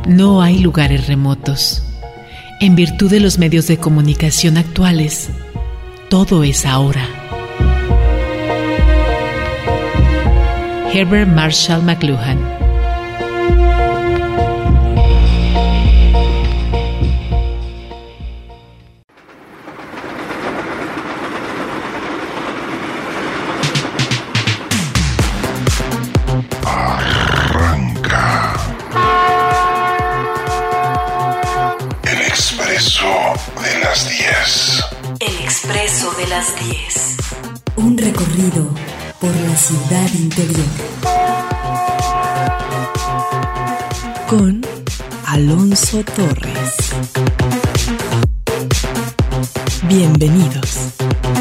No hay lugares remotos. En virtud de los medios de comunicación actuales, todo es ahora. Herbert Marshall McLuhan. Las 10. Un recorrido por la ciudad interior. Con Alonso Torres. Bienvenidos.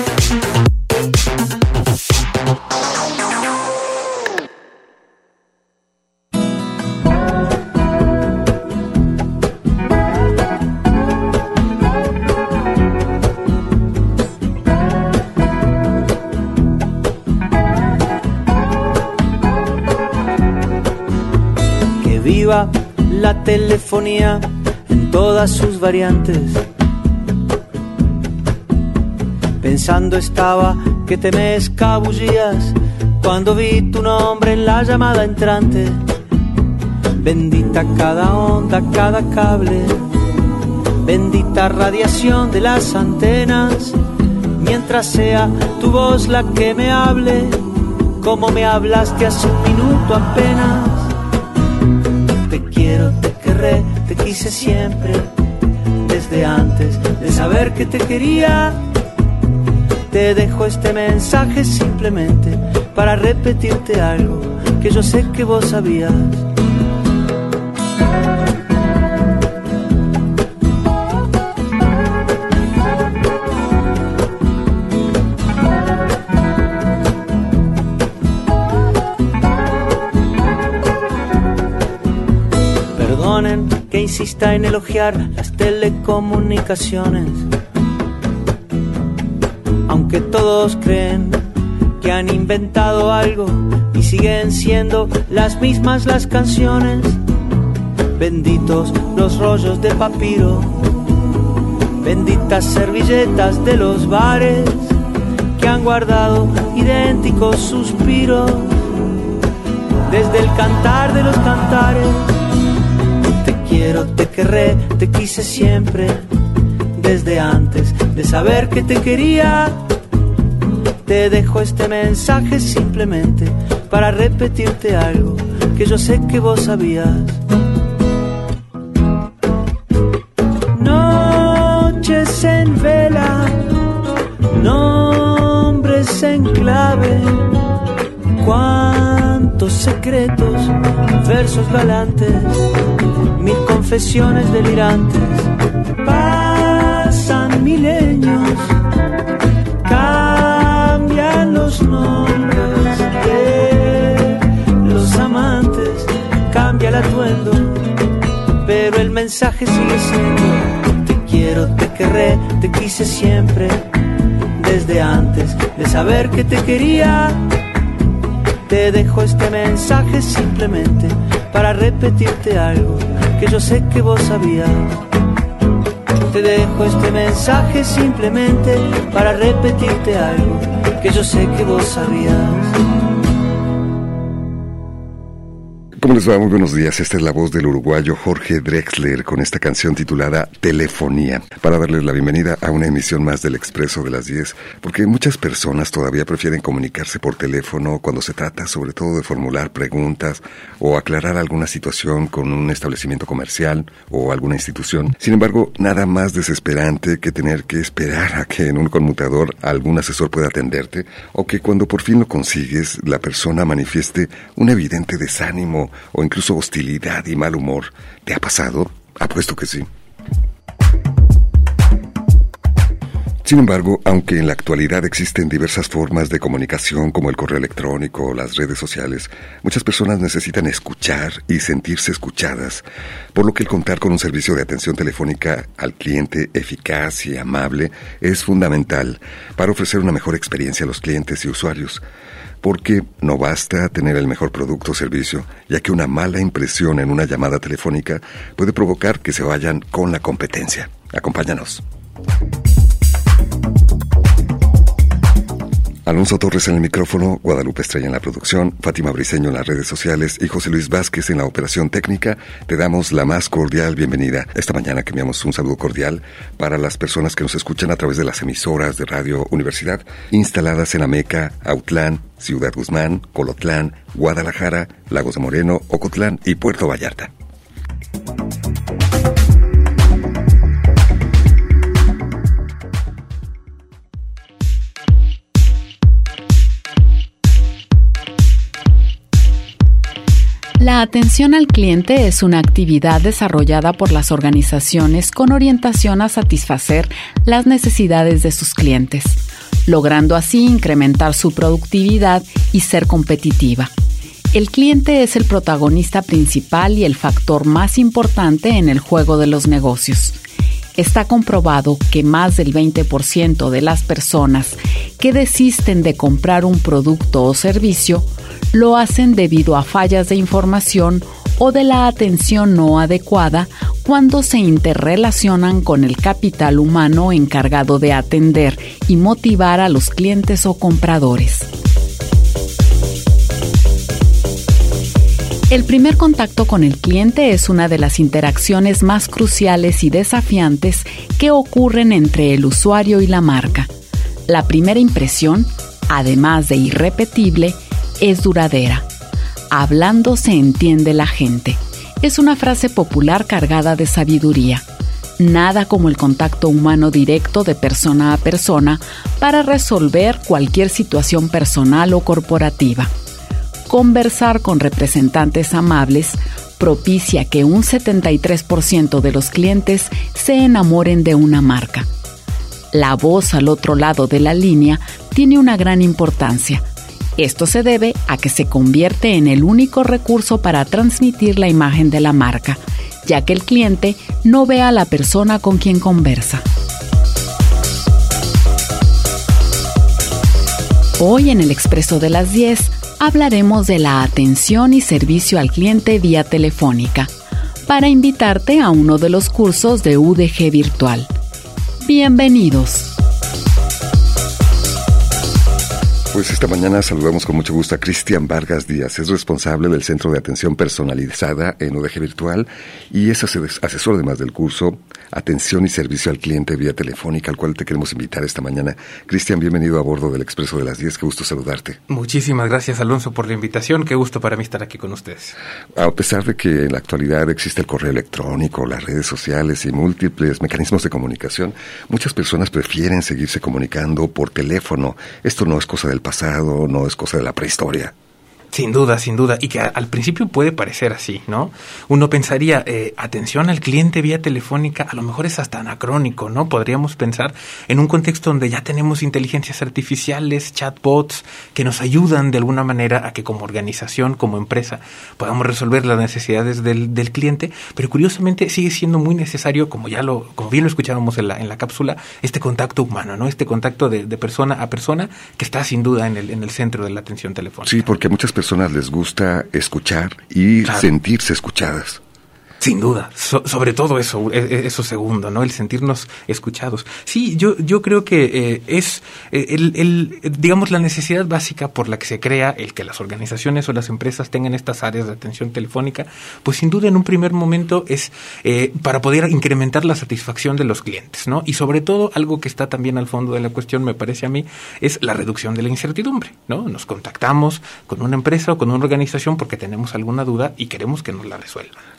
La telefonía en todas sus variantes. Pensando estaba que te me escabullías cuando vi tu nombre en la llamada entrante. Bendita cada onda, cada cable, bendita radiación de las antenas. Mientras sea tu voz la que me hable, como me hablaste hace un minuto apenas. Te querré, te quise siempre, desde antes de saber que te quería. Te dejo este mensaje simplemente para repetirte algo que yo sé que vos sabías. Que insista en elogiar las telecomunicaciones, aunque todos creen que han inventado algo y siguen siendo las mismas las canciones. Benditos los rollos de papiro, benditas servilletas de los bares que han guardado idénticos suspiros desde el cantar de los cantares. Quiero, te querré, te quise siempre, desde antes de saber que te quería. Te dejo este mensaje simplemente para repetirte algo que yo sé que vos sabías. Noches en vela, nombres en clave, cuántos secretos, versos galantes, mil confesiones delirantes. Pasan milenios, cambian los nombres de los amantes, cambia el atuendo, pero el mensaje sigue siendo: te quiero, te querré, te quise siempre, desde antes de saber que te quería. Te dejo este mensaje simplemente para repetirte algo que yo sé que vos sabías. Te dejo este mensaje simplemente para repetirte algo que yo sé que vos sabías. ¿Cómo les va? Muy buenos días. Esta es la voz del uruguayo Jorge Drexler con esta canción titulada Telefonía, para darles la bienvenida a una emisión más del Expreso de las 10, porque muchas personas todavía prefieren comunicarse por teléfono cuando se trata sobre todo de formular preguntas o aclarar alguna situación con un establecimiento comercial o alguna institución. Sin embargo, nada más desesperante que tener que esperar a que en un conmutador algún asesor pueda atenderte, o que cuando por fin lo consigues la persona manifieste un evidente desánimo o incluso hostilidad y mal humor. ¿Te ha pasado? Apuesto que sí. Sin embargo, aunque en la actualidad existen diversas formas de comunicación como el correo electrónico o las redes sociales, muchas personas necesitan escuchar y sentirse escuchadas, por lo que el contar con un servicio de atención telefónica al cliente eficaz y amable es fundamental para ofrecer una mejor experiencia a los clientes y usuarios. Porque no basta tener el mejor producto o servicio, ya que una mala impresión en una llamada telefónica puede provocar que se vayan con la competencia. Acompáñanos. Alonso Torres en el micrófono, Guadalupe Estrella en la producción, Fátima Briceño en las redes sociales y José Luis Vázquez en la operación técnica. Te damos la más cordial bienvenida. Esta mañana que enviamos un saludo cordial para las personas que nos escuchan a través de las emisoras de Radio Universidad, instaladas en Ameca, Autlán, Ciudad Guzmán, Colotlán, Guadalajara, Lagos de Moreno, Ocotlán y Puerto Vallarta. La atención al cliente es una actividad desarrollada por las organizaciones con orientación a satisfacer las necesidades de sus clientes, logrando así incrementar su productividad y ser competitiva. El cliente es el protagonista principal y el factor más importante en el juego de los negocios. Está comprobado que más del 20% de las personas que desisten de comprar un producto o servicio lo hacen debido a fallas de información o de la atención no adecuada cuando se interrelacionan con el capital humano encargado de atender y motivar a los clientes o compradores. El primer contacto con el cliente es una de las interacciones más cruciales y desafiantes que ocurren entre el usuario y la marca. La primera impresión, además de irrepetible, es duradera. Hablando se entiende la gente. Es una frase popular cargada de sabiduría. Nada como el contacto humano directo de persona a persona para resolver cualquier situación personal o corporativa. Conversar con representantes amables propicia que un 73% de los clientes se enamoren de una marca. La voz al otro lado de la línea tiene una gran importancia. Esto se debe a que se convierte en el único recurso para transmitir la imagen de la marca, ya que el cliente no ve a la persona con quien conversa. Hoy en el Expreso de las 10 hablaremos de la atención y servicio al cliente vía telefónica, para invitarte a uno de los cursos de UDG Virtual. Bienvenidos. Pues esta mañana saludamos con mucho gusto a Cristian Vargas Díaz. Es responsable del Centro de Atención Personalizada en UDG Virtual y es asesor además del curso Atención y Servicio al Cliente vía Telefónica, al cual te queremos invitar esta mañana. Cristian, bienvenido a bordo del Expreso de las 10. Qué gusto saludarte. Muchísimas gracias, Alonso, por la invitación. Qué gusto para mí estar aquí con ustedes. A pesar de que en la actualidad existe el correo electrónico, las redes sociales y múltiples mecanismos de comunicación, muchas personas prefieren seguirse comunicando por teléfono. Esto no es cosa del pasado, no es cosa de la prehistoria. Sin duda, y que al principio puede parecer así, ¿no? Uno pensaría, atención al cliente vía telefónica, a lo mejor es hasta anacrónico, ¿no? Podríamos pensar en un contexto donde ya tenemos inteligencias artificiales, chatbots, que nos ayudan de alguna manera a que como organización, como empresa, podamos resolver las necesidades del cliente, pero curiosamente sigue siendo muy necesario, como bien lo escuchábamos en la cápsula, este contacto humano, ¿no? Este contacto de persona a persona que está sin duda en el centro de la atención telefónica. Sí, porque muchas personas les gusta escuchar y sentirse escuchadas. Sin duda, sobre todo eso segundo, ¿no? El sentirnos escuchados. Sí, yo creo que es digamos, la necesidad básica por la que se crea el que las organizaciones o las empresas tengan estas áreas de atención telefónica, pues sin duda en un primer momento es para poder incrementar la satisfacción de los clientes, ¿no? Y sobre todo, algo que está también al fondo de la cuestión, me parece a mí, es la reducción de la incertidumbre, ¿no? Nos contactamos con una empresa o con una organización porque tenemos alguna duda y queremos que nos la resuelvan. Claro,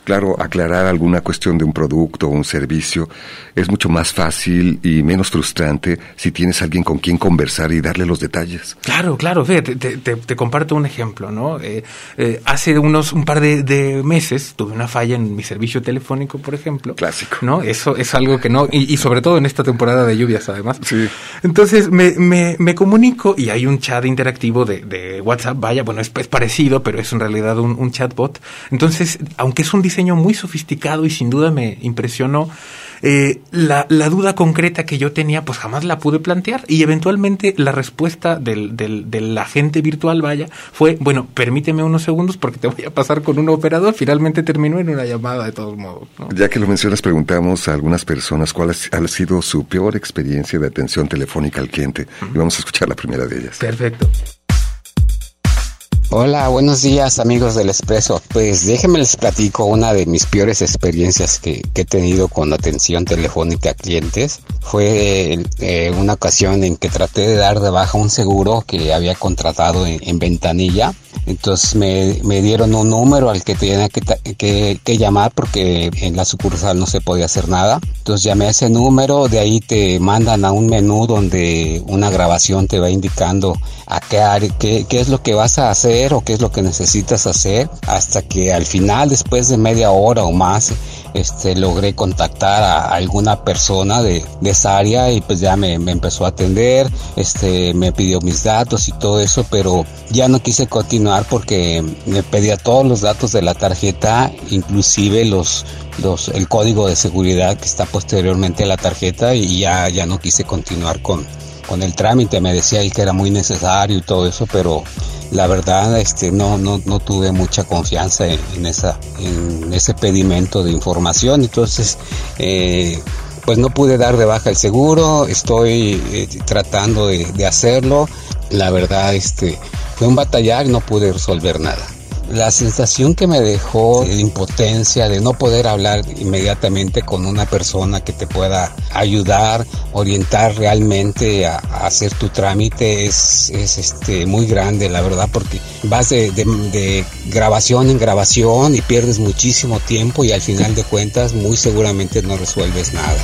aclarar alguna cuestión de un producto o un servicio, es mucho más fácil y menos frustrante si tienes alguien con quien conversar y darle los detalles. Claro, fíjate, te comparto un ejemplo, ¿no? Hace un par de meses tuve una falla en mi servicio telefónico, por ejemplo. Clásico. ¿No? Eso es algo que no, y sobre todo en esta temporada de lluvias, además. Sí. Entonces me comunico y hay un chat interactivo de WhatsApp, vaya, bueno, es parecido, pero es en realidad un chatbot. Entonces, aunque es un diseño muy sofisticado y sin duda me impresionó, la duda concreta que yo tenía, pues jamás la pude plantear, y eventualmente la respuesta del agente virtual, vaya, fue, bueno, permíteme unos segundos porque te voy a pasar con un operador. Finalmente terminó en una llamada de todos modos, ¿no? Ya que lo mencionas, preguntamos a algunas personas cuál ha sido su peor experiencia de atención telefónica al cliente. Y vamos a escuchar la primera de ellas. Perfecto. Hola, buenos días amigos del Expreso. Pues déjenme les platico una de mis peores experiencias que he tenido con atención telefónica a clientes. Fue una ocasión en que traté de dar de baja un seguro que había contratado en Ventanilla. Entonces me dieron un número al que tenía que llamar porque en la sucursal no se podía hacer nada. Entonces llamé a ese número, de ahí te mandan a un menú donde una grabación te va indicando a qué es lo que vas a hacer o qué es lo que necesitas hacer, hasta que al final, después de media hora o más, logré contactar a alguna persona de esa área y pues ya me empezó a atender, me pidió mis datos y todo eso, pero ya no quise continuar porque me pedía todos los datos de la tarjeta, inclusive el código de seguridad que está posteriormente a la tarjeta, y ya no quise continuar con el trámite. Me decía él que era muy necesario y todo eso, pero la verdad no tuve mucha confianza en ese pedimento de información. Entonces pues no pude dar de baja el seguro. Estoy tratando de hacerlo. La verdad fue un batallar y no pude resolver nada. La sensación que me dejó de impotencia, de no poder hablar inmediatamente con una persona que te pueda ayudar, orientar realmente a hacer tu trámite, es muy grande, la verdad, porque vas de grabación en grabación y pierdes muchísimo tiempo y al final de cuentas muy seguramente no resuelves nada.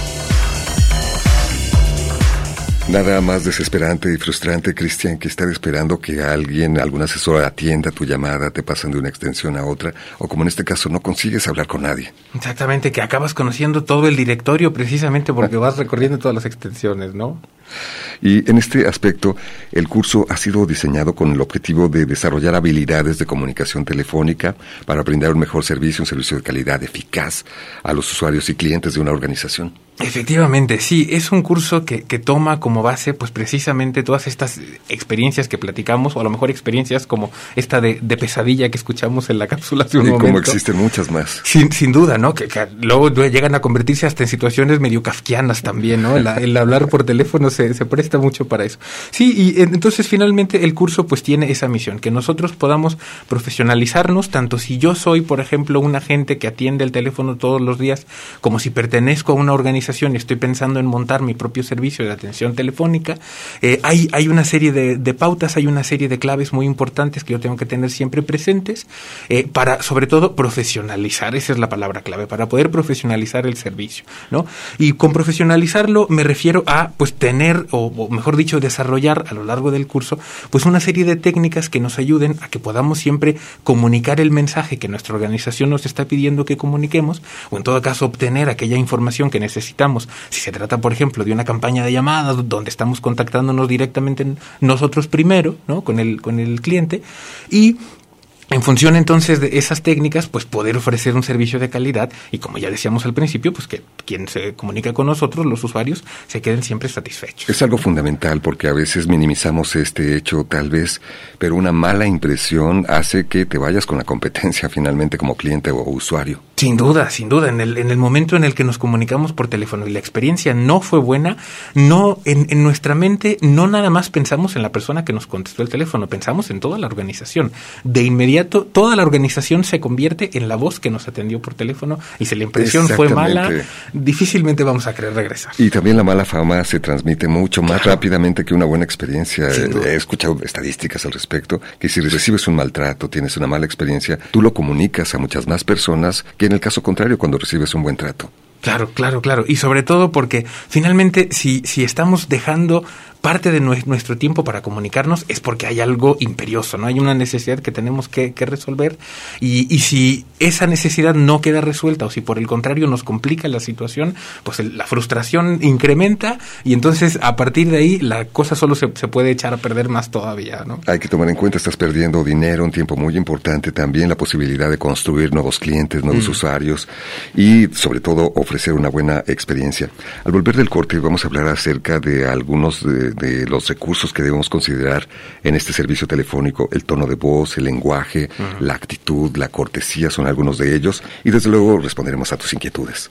Nada más desesperante y frustrante, Cristian, que estar esperando que algún asesor atienda tu llamada, te pasan de una extensión a otra, o como en este caso no consigues hablar con nadie. Exactamente, que acabas conociendo todo el directorio precisamente porque vas recorriendo todas las extensiones, ¿no? Y en este aspecto, el curso ha sido diseñado con el objetivo de desarrollar habilidades de comunicación telefónica para brindar un mejor servicio, un servicio de calidad eficaz a los usuarios y clientes de una organización. Efectivamente, sí, es un curso que toma como base pues precisamente todas estas experiencias que platicamos, o a lo mejor experiencias como esta de pesadilla que escuchamos en la cápsula hace un momento. Y como existen muchas más. Sin duda, ¿no? Que luego llegan a convertirse hasta en situaciones medio kafkianas también, ¿no? El hablar por teléfono se presta mucho para eso. Sí, y entonces finalmente el curso pues tiene esa misión, que nosotros podamos profesionalizarnos, tanto si yo soy, por ejemplo, un agente que atiende el teléfono todos los días, como si pertenezco a una organización y estoy pensando en montar mi propio servicio de atención telefónica. Hay una serie de pautas, hay una serie de claves muy importantes que yo tengo que tener siempre presentes para, sobre todo, profesionalizar. Esa es la palabra clave, para poder profesionalizar el servicio, ¿no? Y con profesionalizarlo me refiero a, pues, tener, o mejor dicho, desarrollar a lo largo del curso, pues, una serie de técnicas que nos ayuden a que podamos siempre comunicar el mensaje que nuestra organización nos está pidiendo que comuniquemos, o en todo caso obtener aquella información que necesitamos. Si se trata, por ejemplo, de una campaña de llamadas donde estamos contactándonos directamente nosotros primero, ¿no? con el cliente, y en función entonces de esas técnicas, pues poder ofrecer un servicio de calidad y, como ya decíamos al principio, pues que quien se comunica con nosotros, los usuarios, se queden siempre satisfechos. Es algo fundamental porque a veces minimizamos este hecho tal vez, pero una mala impresión hace que te vayas con la competencia finalmente como cliente o usuario. Sin duda. En el momento en el que nos comunicamos por teléfono y la experiencia no fue buena, no en nuestra mente no nada más pensamos en la persona que nos contestó el teléfono, pensamos en toda la organización. De inmediato inmediato toda la organización se convierte en la voz que nos atendió por teléfono, y si la impresión fue mala, difícilmente vamos a querer regresar. Y también la mala fama se transmite mucho más rápidamente que una buena experiencia. He escuchado estadísticas al respecto, que si recibes un maltrato, tienes una mala experiencia, tú lo comunicas a muchas más personas que en el caso contrario cuando recibes un buen trato. Claro. Y sobre todo porque finalmente si estamos dejando parte de nuestro tiempo para comunicarnos es porque hay algo imperioso, ¿no? Hay una necesidad que tenemos que resolver, y si esa necesidad no queda resuelta, o si por el contrario nos complica la situación, pues la frustración incrementa, y entonces a partir de ahí la cosa solo se puede echar a perder más todavía, ¿no? Hay que tomar en cuenta, estás perdiendo dinero, un tiempo muy importante, también la posibilidad de construir nuevos clientes, nuevos usuarios, y sobre todo ofrecer una buena experiencia. Al volver del corte vamos a hablar acerca de algunos de los recursos que debemos considerar en este servicio telefónico. El tono de voz, el lenguaje, la actitud, la cortesía son algunos de ellos, y desde luego responderemos a tus inquietudes.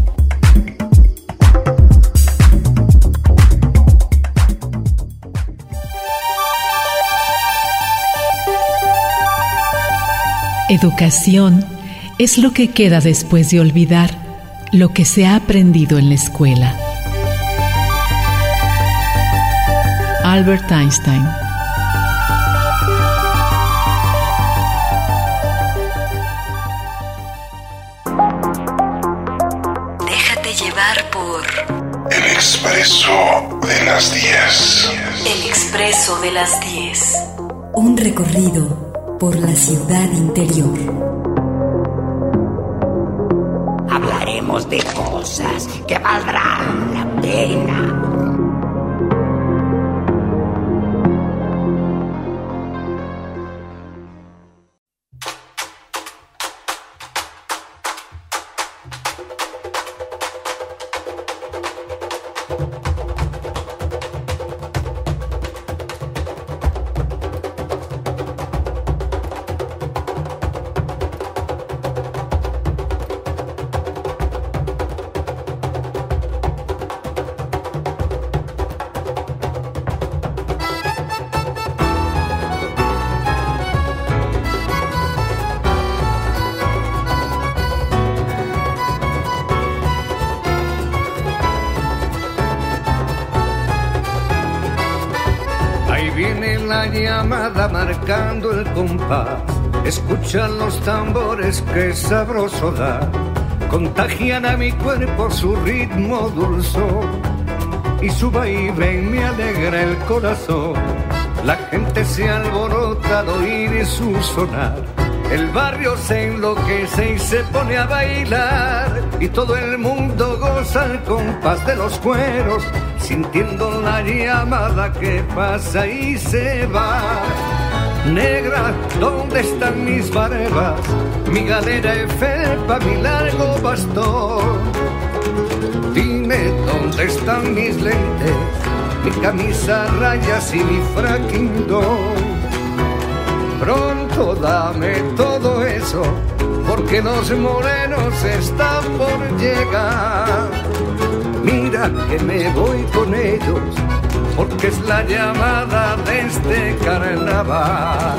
Educación es lo que queda después de olvidar lo que se ha aprendido en la escuela. Albert Einstein. Déjate llevar por El Expreso de las 10. El Expreso de las 10. Un recorrido por la ciudad interior. Hablaremos de cosas que valdrán la pena. Llamada marcando el compás, escuchan los tambores que sabroso da, contagian a mi cuerpo su ritmo dulzón, y su vaivén me alegra el corazón. La gente se alborota al oír su sonar, el barrio se enloquece y se pone a bailar, y todo el mundo goza al compás de los cueros, sintiendo la llamada que pasa y se va. Negra, ¿dónde están mis barbas? Mi galera de felpa, mi largo bastón. Dime, ¿dónde están mis lentes? Mi camisa a rayas y mi fraquindón. Pronto dame todo eso, porque los morenos están por llegar. Mira que me voy con ellos, porque es la llamada de este carnaval.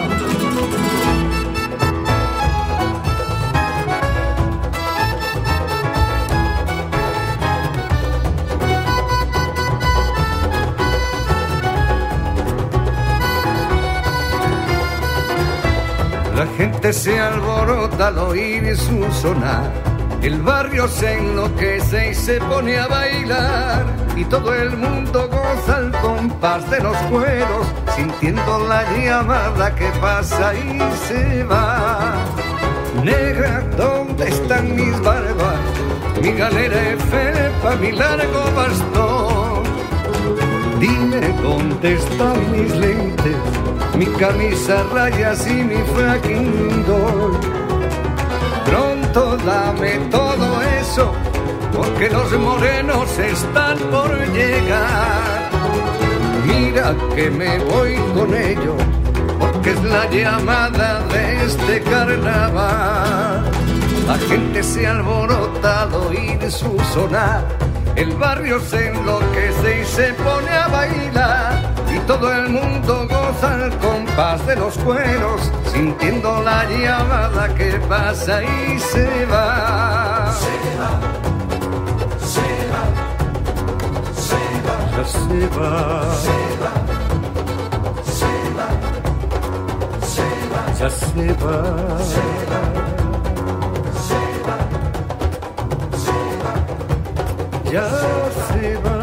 La gente se alborota al oír su sonar, el barrio se enloquece y se pone a bailar, y todo el mundo goza al compás de los cueros, sintiendo la llamada que pasa y se va. Negra, ¿dónde están mis barbas? Mi galera de felpa, mi largo bastón. Dime, ¿dónde están mis lentes? Mi camisa a rayas y mi fraquindón. Pronto dame todo eso, porque los morenos están por llegar. Mira que me voy con ellos, porque es la llamada de este carnaval. La gente se alborota al oír su sonar, el barrio se enloquece y se pone a bailar, y todo el mundo goza al compás compás de los cueros, sintiendo la llamada que pasa y se va. Se va, se va, se va, ya se va, se va, se va, se va, ya se va, se va, se va, se va, ya se va.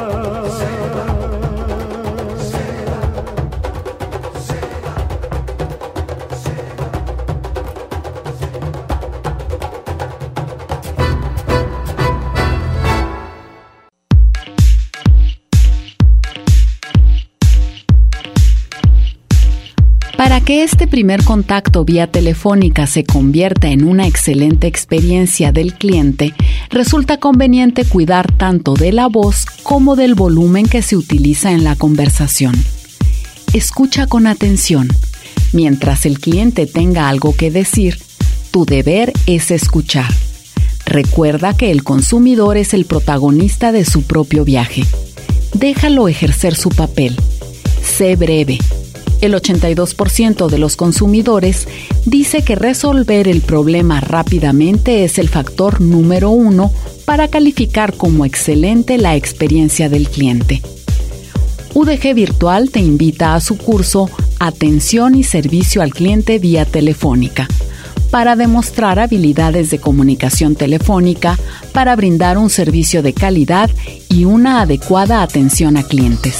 Para que este primer contacto vía telefónica se convierta en una excelente experiencia del cliente, resulta conveniente cuidar tanto de la voz como del volumen que se utiliza en la conversación. Escucha con atención. Mientras el cliente tenga algo que decir, tu deber es escuchar. Recuerda que el consumidor es el protagonista de su propio viaje. Déjalo ejercer su papel. Sé breve. El 82% de los consumidores dice que resolver el problema rápidamente es el factor número 1 para calificar como excelente la experiencia del cliente. UDG Virtual te invita a su curso Atención y Servicio al Cliente vía Telefónica, para demostrar habilidades de comunicación telefónica para brindar un servicio de calidad y una adecuada atención a clientes.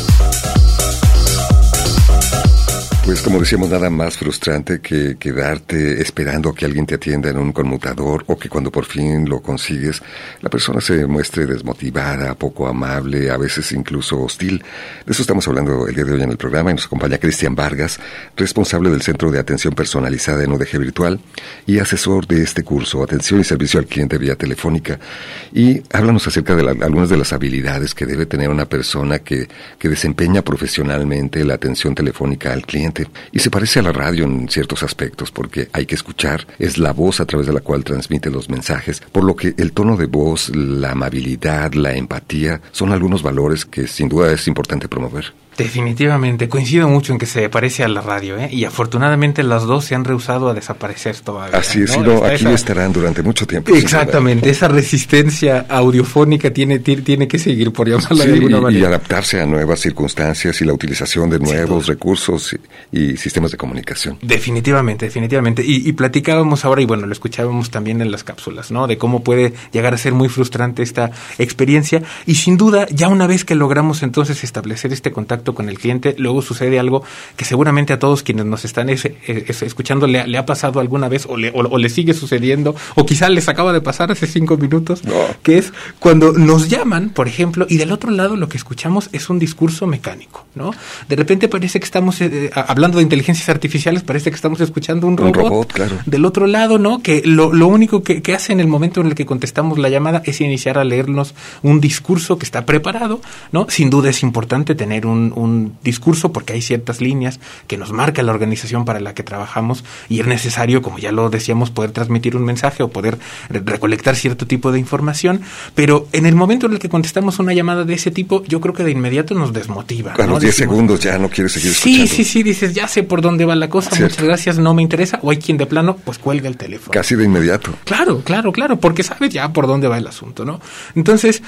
Pues como decíamos, nada más frustrante que quedarte esperando que alguien te atienda en un conmutador, o que cuando por fin lo consigues, la persona se muestre desmotivada, poco amable, a veces incluso hostil. De eso estamos hablando el día de hoy en el programa, y nos acompaña Cristian Vargas, responsable del Centro de Atención Personalizada en UDG Virtual y asesor de este curso, Atención y Servicio al Cliente vía Telefónica. Y háblanos acerca de algunas de las habilidades que debe tener una persona que desempeña profesionalmente la atención telefónica al cliente. Y se parece a la radio en ciertos aspectos, porque hay que escuchar, es la voz a través de la cual transmite los mensajes, por lo que el tono de voz, la amabilidad, la empatía, son algunos valores que sin duda es importante promover. Definitivamente, coincido mucho en que se parece a la radio, y afortunadamente las dos se han rehusado a desaparecer todavía. Así es, ¿no? Aquí estarán durante mucho tiempo. Exactamente, esa resistencia audiofónica tiene que seguir, por llamarla de alguna manera. Y adaptarse a nuevas circunstancias y la utilización de nuevos recursos y sistemas de comunicación. Definitivamente. Y platicábamos ahora, y bueno, lo escuchábamos también en las cápsulas, ¿no? De cómo puede llegar a ser muy frustrante esta experiencia, y sin duda, ya una vez que logramos entonces establecer este contacto con el cliente, luego sucede algo que seguramente a todos quienes nos están escuchando le ha pasado alguna vez, o le sigue sucediendo, o quizá les acaba de pasar hace 5 minutos, que es cuando nos llaman, por ejemplo, y del otro lado lo que escuchamos es un discurso mecánico, ¿no? De repente parece que estamos hablando de inteligencias artificiales, parece que estamos escuchando un robot, claro. Del otro lado, ¿no? Que lo único que hace en el momento en el que contestamos la llamada es iniciar a leernos un discurso que está preparado, ¿no? Sin duda es importante tener un discurso, porque hay ciertas líneas que nos marca la organización para la que trabajamos, y es necesario, como ya lo decíamos, poder transmitir un mensaje o poder recolectar cierto tipo de información, pero en el momento en el que contestamos una llamada de ese tipo, yo creo que de inmediato nos desmotiva. A los 10 segundos ya no quieres seguir escuchando. Sí, dices, ya sé por dónde va la cosa, cierto. Muchas gracias, no me interesa, o hay quien de plano, pues cuelga el teléfono. Casi de inmediato. Claro, porque sabes ya por dónde va el asunto, ¿no? Entonces,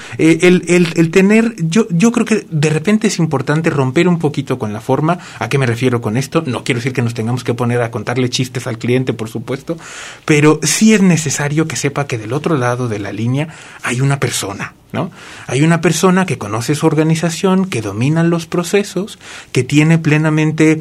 el tener, yo creo que de repente es importante romper un poquito con la forma. ¿A qué me refiero con esto? No quiero decir que nos tengamos que poner a contarle chistes al cliente, por supuesto, pero sí es necesario que sepa que del otro lado de la línea hay una persona, ¿no? Hay una persona que conoce su organización, que domina los procesos, que tiene plenamente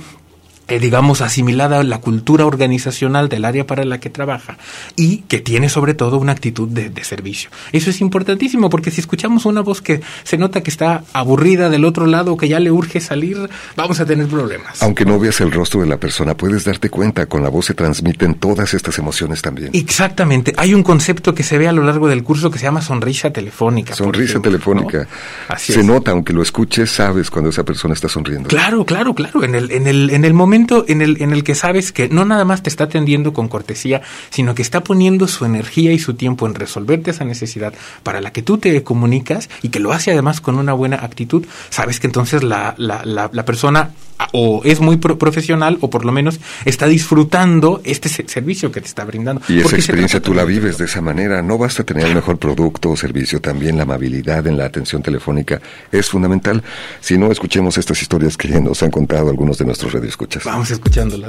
asimilada la cultura organizacional del área para la que trabaja, y que tiene sobre todo una actitud de servicio. Eso es importantísimo, porque si escuchamos una voz que se nota que está aburrida del otro lado, que ya le urge salir, vamos a tener problemas. Aunque no veas el rostro de la persona, puedes darte cuenta, con la voz se transmiten todas estas emociones también. Exactamente. Hay un concepto que se ve a lo largo del curso que se llama sonrisa telefónica. Sonrisa telefónica. ¿No? Así se es. nota, aunque lo escuches, sabes cuando esa persona está sonriendo. Claro. En el momento en el que sabes que no nada más te está atendiendo con cortesía, sino que está poniendo su energía y su tiempo en resolverte esa necesidad para la que tú te comunicas, y que lo hace además con una buena actitud, sabes que entonces la persona o es muy profesional o por lo menos está disfrutando este servicio que te está brindando. Y esa experiencia tú la vives de esa manera. No basta tener el mejor producto o servicio, también la amabilidad en la atención telefónica es fundamental. Si no, escuchemos estas historias que nos han contado algunos de nuestros radioescuchas. Vamos escuchándolas.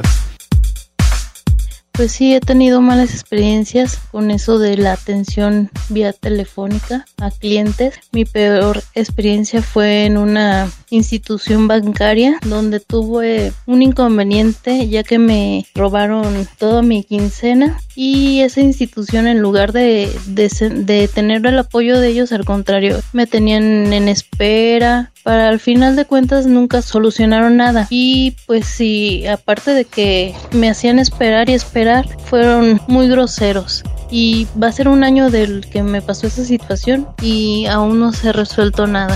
Pues sí, he tenido malas experiencias con eso de la atención vía telefónica a clientes. Mi peor experiencia fue en una institución bancaria donde tuve un inconveniente ya que me robaron toda mi quincena y esa institución, en lugar de tener el apoyo de ellos, al contrario, me tenían en espera. Para al final de cuentas nunca solucionaron nada y pues sí, aparte de que me hacían esperar y esperar, fueron muy groseros. Y va a ser un año del que me pasó esa situación y aún no se ha resuelto nada.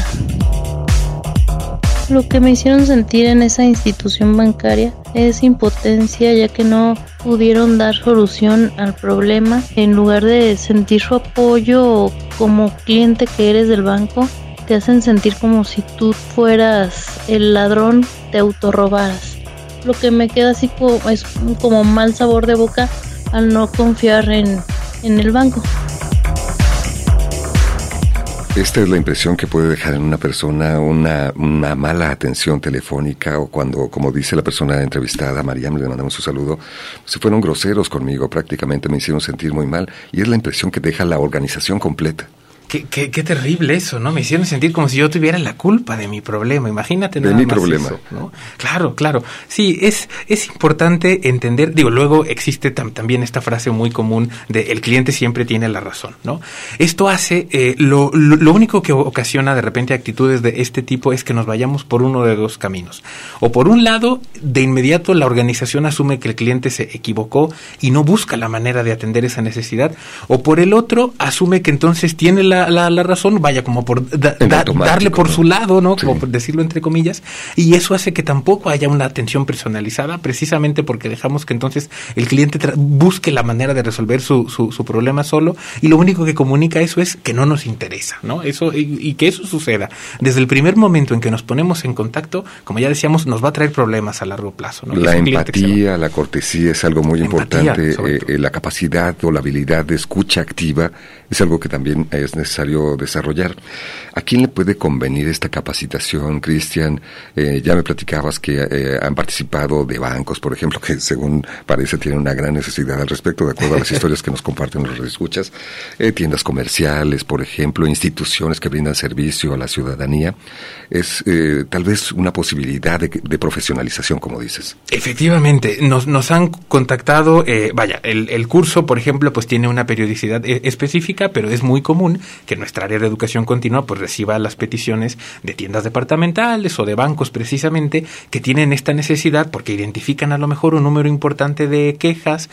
Lo que me hicieron sentir en esa institución bancaria es impotencia, ya que no pudieron dar solución al problema. En lugar de sentir su apoyo como cliente que eres del banco, te hacen sentir como si tú fueras el ladrón, te autorrobaras. Lo que me queda así es como mal sabor de boca al no confiar en el banco. Esta es la impresión que puede dejar en una persona una mala atención telefónica, o cuando, como dice la persona entrevistada, Mariam, le mandamos un saludo, se fueron groseros conmigo, prácticamente me hicieron sentir muy mal, y es la impresión que deja la organización completa. Qué terrible eso, ¿no? Me hicieron sentir como si yo tuviera la culpa de mi problema. Imagínate nada más. De mi problema. Eso, ¿no? Claro. Sí, es importante entender. Digo, luego existe también esta frase muy común de el cliente siempre tiene la razón, ¿no? Esto hace, lo único que ocasiona de repente actitudes de este tipo es que nos vayamos por uno de dos caminos. O por un lado, de inmediato la organización asume que el cliente se equivocó y no busca la manera de atender esa necesidad. O por el otro, asume que entonces tiene la razón, vaya, como por darle por su lado, ¿no? Como por decirlo entre comillas, y eso hace que tampoco haya una atención personalizada, precisamente porque dejamos que entonces el cliente busque la manera de resolver su problema solo, y lo único que comunica eso es que no nos interesa, ¿no? Eso y que eso suceda desde el primer momento en que nos ponemos en contacto, como ya decíamos, nos va a traer problemas a largo plazo, ¿no? La empatía, la cortesía es algo muy importante, la capacidad o la habilidad de escucha activa es algo que también es necesario desarrollar. ¿A quién le puede convenir esta capacitación, Cristian? Ya me platicabas que han participado de bancos, por ejemplo, que según parece tienen una gran necesidad al respecto, de acuerdo a las historias que nos comparten los escuchas, tiendas comerciales, por ejemplo, instituciones que brindan servicio a la ciudadanía. Es tal vez una posibilidad de profesionalización, como dices. Efectivamente, nos han contactado, el curso, por ejemplo, pues tiene una periodicidad específica, pero es muy común que nuestra área de educación continua pues reciba las peticiones de tiendas departamentales o de bancos precisamente que tienen esta necesidad porque identifican a lo mejor un número importante de quejas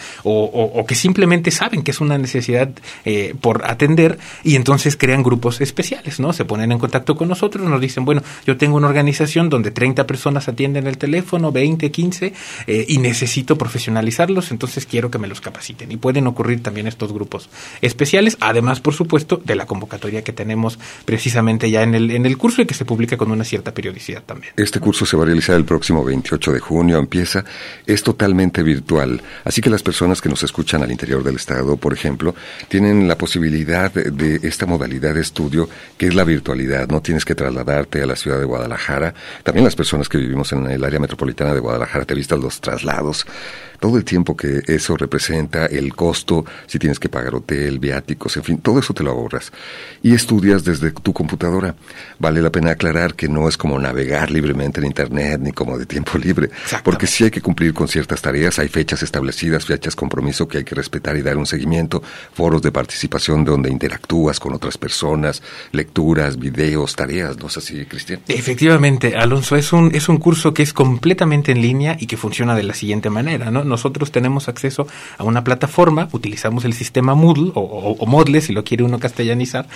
o que simplemente saben que es una necesidad por atender, y entonces crean grupos especiales, ¿no? Se ponen en contacto con nosotros, nos dicen, bueno, yo tengo una organización donde 30 personas atienden el teléfono, 20, 15, y necesito profesionalizarlos, entonces quiero que me los capaciten. Y pueden ocurrir también estos grupos especiales, además, por supuesto, de la convocatoria que tenemos precisamente ya en el curso y que se publica con una cierta periodicidad también. Este curso se va a realizar el próximo 28 de junio, empieza, es totalmente virtual, así que las personas que nos escuchan al interior del estado, por ejemplo, tienen la posibilidad de esta modalidad de estudio que es la virtualidad, no tienes que trasladarte a la ciudad de Guadalajara. También las personas que vivimos en el área metropolitana de Guadalajara, te evitas los traslados, todo el tiempo que eso representa, el costo, si tienes que pagar hotel, viáticos, en fin, todo eso te lo ahorras. Y estudias desde tu computadora. Vale la pena aclarar que no es como navegar libremente en internet, ni como de tiempo libre, porque sí hay que cumplir con ciertas tareas, hay fechas establecidas, fechas compromiso que hay que respetar y dar un seguimiento, foros de participación donde interactúas con otras personas, lecturas, videos, tareas, ¿no es así, Cristian? Efectivamente, Alonso, es un curso que es completamente en línea y que funciona de la siguiente manera, ¿no? nosotros tenemos acceso a una plataforma, utilizamos el sistema Moodle o Moodle, si lo quiere uno castellanizar.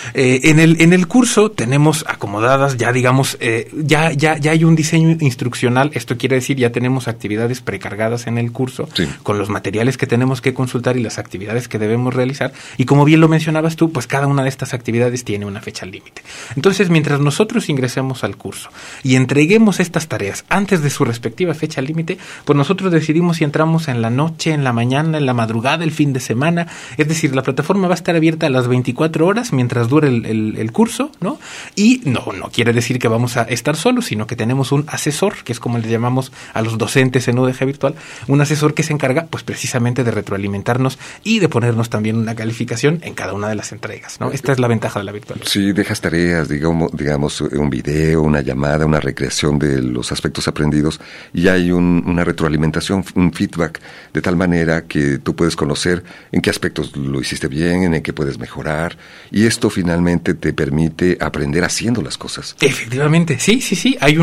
En el curso tenemos acomodadas ya, digamos, ya hay un diseño instruccional. Esto quiere decir, ya tenemos actividades precargadas en el curso, sí, con los materiales que tenemos que consultar y las actividades que debemos realizar. Y como bien lo mencionabas tú, pues cada una de estas actividades tiene una fecha límite. Entonces, mientras nosotros ingresemos al curso y entreguemos estas tareas antes de su respectiva fecha límite, pues nosotros decidimos si entramos en la noche, en la mañana, en la madrugada, el fin de semana. Es decir, la plataforma va a estar abierta a las 24 horas mientras dure el curso, ¿no? Y no quiere decir que vamos a estar solos, sino que tenemos un asesor, que es como le llamamos a los docentes en UDG Virtual, un asesor que se encarga, pues precisamente de retroalimentarnos y de ponernos también una calificación en cada una de las entregas, ¿no? Esta es la ventaja de la virtualidad. Sí, dejas tareas, digamos un video, una llamada, una recreación de los aspectos aprendidos, y hay una retroalimentación, un feedback, de tal manera que tú puedes conocer en qué aspectos lo hiciste bien, en qué puedes mejorar, y esto finalmente te permite aprender haciendo las cosas. Efectivamente, sí. Hay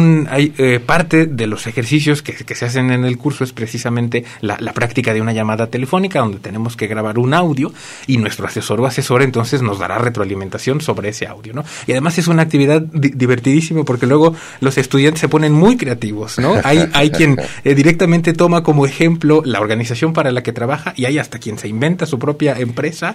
parte de los ejercicios que se hacen en el curso es precisamente la práctica de una llamada telefónica, donde tenemos que grabar un audio y nuestro asesor o asesora entonces nos dará retroalimentación sobre ese audio, ¿no? Y además es una actividad divertidísima, porque luego los estudiantes se ponen muy creativos, ¿no? Hay quien directamente toma como ejemplo la organización para la que trabaja, y hay hasta quien se inventa su propia empresa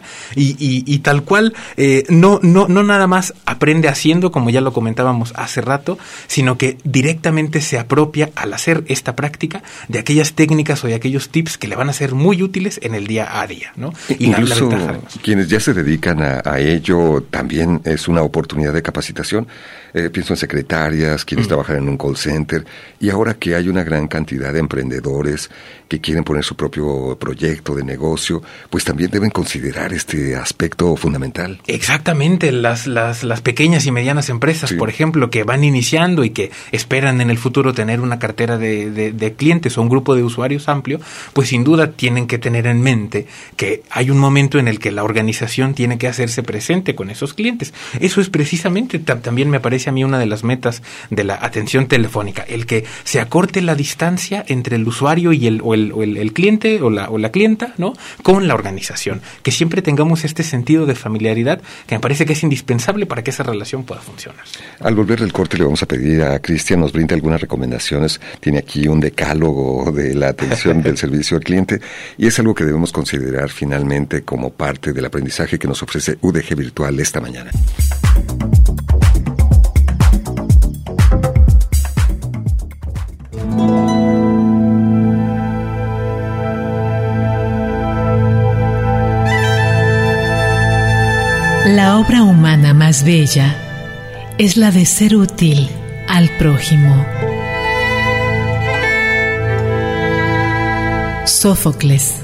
y tal cual, no nada más aprende haciendo, como ya lo comentábamos hace rato, sino que directamente se apropia al hacer esta práctica de aquellas técnicas o de aquellos tips que le van a ser muy útiles en el día a día, ¿no? Y incluso quienes ya se dedican a ello, también es una oportunidad de capacitación. Pienso en secretarias, quienes trabajan en un call center, y ahora que hay una gran cantidad de emprendedores que quieren poner su propio proyecto de negocio, pues también deben considerar este aspecto fundamental. Exactamente, las pequeñas y medianas empresas, sí, por ejemplo, que van iniciando y que esperan en el futuro tener una cartera de clientes o un grupo de usuarios amplio, pues sin duda tienen que tener en mente que hay un momento en el que la organización tiene que hacerse presente con esos clientes. Eso es precisamente, también me parece a mí, una de las metas de la atención telefónica, el que se acorte la distancia entre el usuario y el cliente o la clienta, ¿no?, con la organización, que siempre tengamos este sentido de familiaridad que me parece que es indispensable para que esa relación pueda funcionar. Al volver del corte le vamos a pedir a Cristian nos brinde algunas recomendaciones. Tiene aquí un decálogo de la atención del servicio al cliente, y es algo que debemos considerar finalmente como parte del aprendizaje que nos ofrece UDG Virtual esta mañana. La obra humana más bella es la de ser útil al prójimo. Sófocles.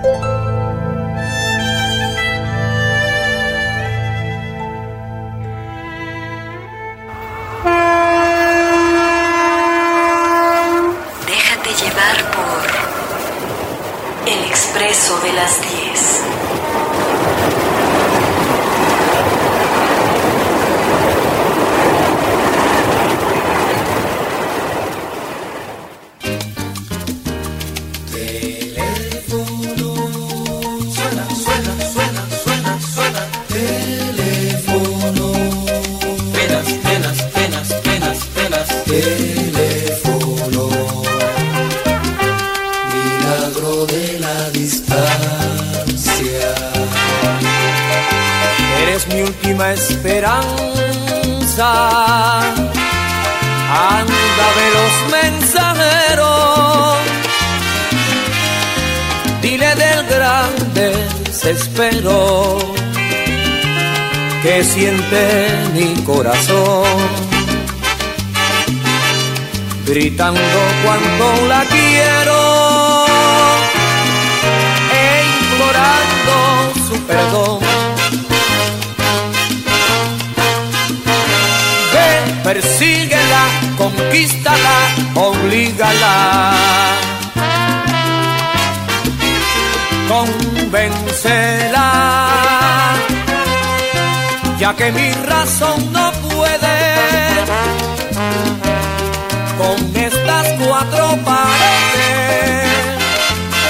Déjate llevar por El Expreso de las 10. Esperanza, anda de los mensajeros, dile del gran desespero que siente mi corazón, gritando cuánto la quiero e implorando su perdón. Persíguela, conquístala, oblígala, convéncela, ya que mi razón no puede con estas cuatro paredes.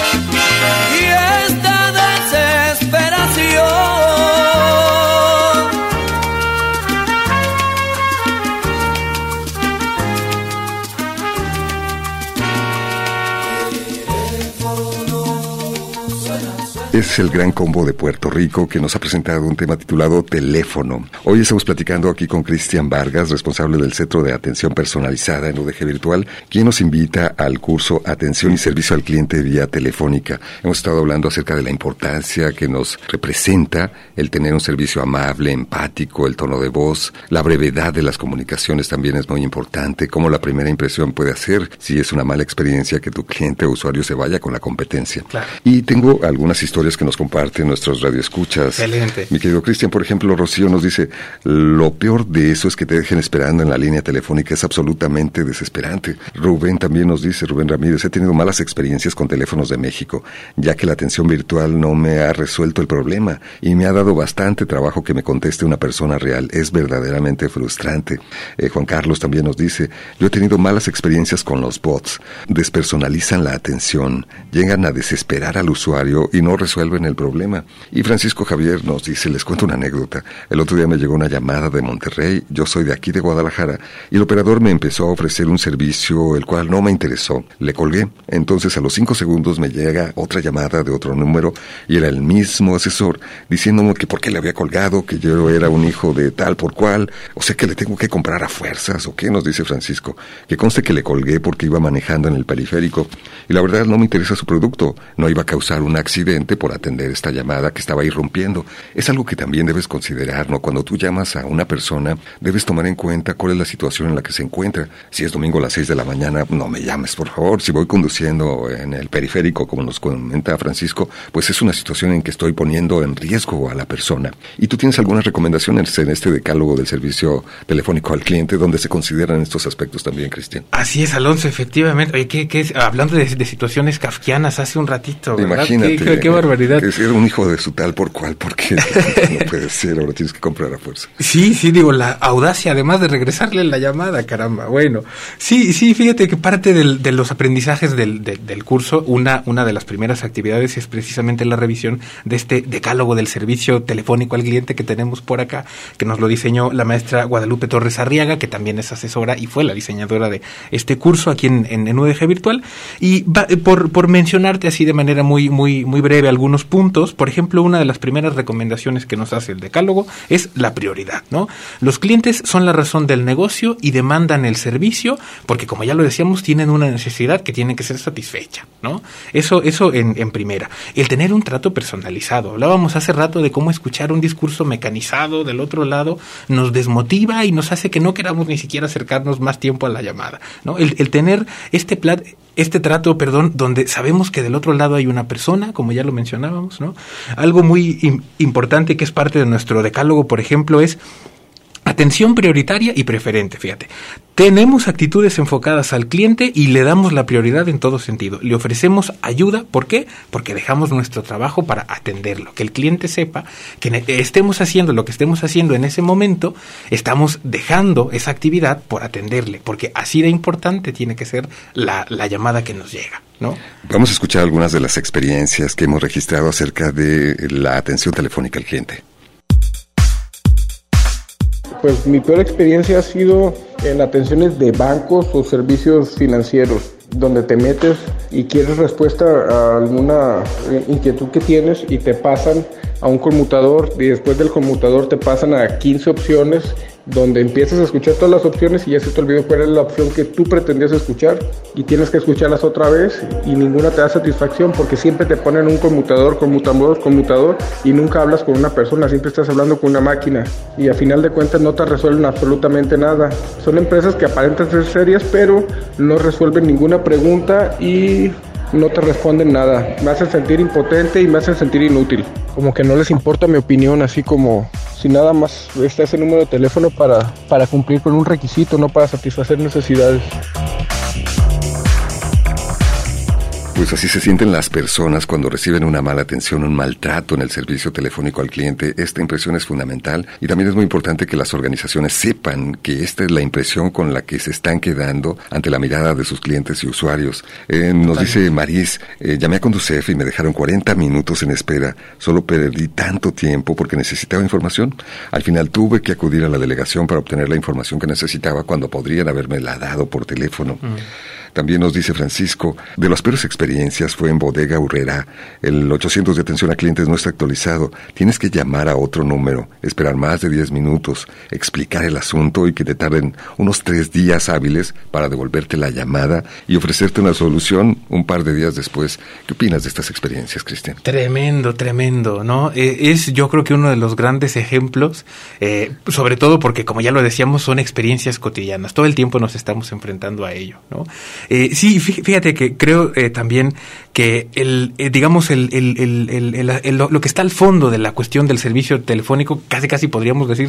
es el Gran Combo de Puerto Rico, que nos ha presentado un tema titulado Teléfono. Hoy estamos platicando aquí con Cristian Vargas, responsable del Centro de Atención Personalizada en UDG Virtual, quien nos invita al curso Atención y Servicio al Cliente vía Telefónica. Hemos estado hablando acerca de la importancia que nos representa el tener un servicio amable, empático, el tono de voz, la brevedad de las comunicaciones también es muy importante, cómo la primera impresión puede hacer si es una mala experiencia que tu cliente o usuario se vaya con la competencia. Claro. Y tengo algunas historias que nos comparten nuestros radioescuchas. Excelente. Mi querido Cristian, por ejemplo, Rocío nos dice, lo peor de eso es que te dejen esperando en la línea telefónica, es absolutamente desesperante. Rubén también nos dice, Rubén Ramírez, he tenido malas experiencias con teléfonos de México, ya que la atención virtual no me ha resuelto el problema y me ha dado bastante trabajo que me conteste una persona real. Es verdaderamente frustrante. Juan Carlos también nos dice, yo he tenido malas experiencias con los bots, despersonalizan la atención, llegan a desesperar al usuario y no resuelven el problema. Y Francisco Javier nos dice, les cuento una anécdota. El otro día me llegó una llamada de Monterrey, yo soy de aquí de Guadalajara, y el operador me empezó a ofrecer un servicio el cual no me interesó. Le colgué, entonces a los 5 segundos me llega otra llamada de otro número y era el mismo asesor diciéndome que por qué le había colgado, que yo era un hijo de tal por cual, o sea que le tengo que comprar a fuerzas, o qué, nos dice Francisco. Que conste que le colgué porque iba manejando en el periférico y la verdad no me interesa su producto, no iba a causar un accidente por atender esta llamada que estaba irrumpiendo. Es algo que también debes considerar, ¿no? Cuando tú llamas a una persona, debes tomar en cuenta cuál es la situación en la que se encuentra. Si es domingo a las 6 de la mañana, no me llames, por favor. Si voy conduciendo en el periférico, como nos comenta Francisco, pues es una situación en que estoy poniendo en riesgo a la persona. ¿Y tú tienes algunas recomendaciones en este decálogo del servicio telefónico al cliente donde se consideran estos aspectos también, Cristian? Así es, Alonso, efectivamente. Oye, ¿qué es? Hablando de situaciones kafkianas hace un ratito, ¿verdad? Imagínate. Qué barbaridad. Que era un hijo de su tal por cual, porque no puede ser, ahora tienes que comprar a fuerza. Sí, digo, la audacia, además de regresarle la llamada, caramba. Bueno, sí, fíjate que parte de los aprendizajes del curso, una de las primeras actividades es precisamente la revisión de este decálogo del servicio telefónico al cliente que tenemos por acá, que nos lo diseñó la maestra Guadalupe Torres Arriaga, que también es asesora y fue la diseñadora de este curso aquí en UDG Virtual. Y por mencionarte así de manera muy breve algunos puntos, por ejemplo, una de las primeras recomendaciones que nos hace el decálogo es la prioridad, ¿no? Los clientes son la razón del negocio y demandan el servicio porque, como ya lo decíamos, tienen una necesidad que tiene que ser satisfecha, ¿no? Eso en primera. El tener un trato personalizado. Hablábamos hace rato de cómo escuchar un discurso mecanizado del otro lado nos desmotiva y nos hace que no queramos ni siquiera acercarnos más tiempo a la llamada, ¿no? El tener este trato, donde sabemos que del otro lado hay una persona, como ya lo mencionábamos, ¿no? Algo muy importante que es parte de nuestro decálogo, por ejemplo, es atención prioritaria y preferente, fíjate. Tenemos actitudes enfocadas al cliente y le damos la prioridad en todo sentido. Le ofrecemos ayuda, ¿por qué? Porque dejamos nuestro trabajo para atenderlo. Que el cliente sepa que estemos haciendo lo que estemos haciendo en ese momento, estamos dejando esa actividad por atenderle, porque así de importante tiene que ser la llamada que nos llega, ¿no? Vamos a escuchar algunas de las experiencias que hemos registrado acerca de la atención telefónica al cliente. Pues mi peor experiencia ha sido en atenciones de bancos o servicios financieros, donde te metes y quieres respuesta a alguna inquietud que tienes y te pasan a un conmutador y después del conmutador te pasan a 15 opciones donde empiezas a escuchar todas las opciones y ya se te olvidó cuál es la opción que tú pretendías escuchar y tienes que escucharlas otra vez y ninguna te da satisfacción porque siempre te ponen un conmutador y nunca hablas con una persona, siempre estás hablando con una máquina y a final de cuentas no te resuelven absolutamente nada. Son empresas que aparentan ser serias pero no resuelven ninguna pregunta y no te responden nada. Me hacen sentir impotente y me hacen sentir inútil. Como que no les importa mi opinión, así como si nada más está ese número de teléfono para cumplir con un requisito, no para satisfacer necesidades. Pues así se sienten las personas cuando reciben una mala atención, un maltrato en el servicio telefónico al cliente. Esta impresión es fundamental y también es muy importante que las organizaciones sepan que esta es la impresión con la que se están quedando ante la mirada de sus clientes y usuarios. Nos dice Maris, llamé a Conducef y me dejaron 40 minutos en espera. Solo perdí tanto tiempo porque necesitaba información. Al final tuve que acudir a la delegación para obtener la información que necesitaba cuando podrían haberme la dado por teléfono. También nos dice Francisco, de las peores experiencias fue en Bodega Aurrerá. El 800 de atención a clientes no está actualizado. Tienes que llamar a otro número, esperar más de 10 minutos, explicar el asunto y que te tarden unos 3 días hábiles para devolverte la llamada y ofrecerte una solución un par de días después. ¿Qué opinas de estas experiencias, Cristian? Tremendo, ¿no? Es yo creo que uno de los grandes ejemplos, sobre todo porque, como ya lo decíamos, son experiencias cotidianas. Todo el tiempo nos estamos enfrentando a ello, ¿no? Sí, fíjate que creo también que lo que está al fondo de la cuestión del servicio telefónico, casi podríamos decir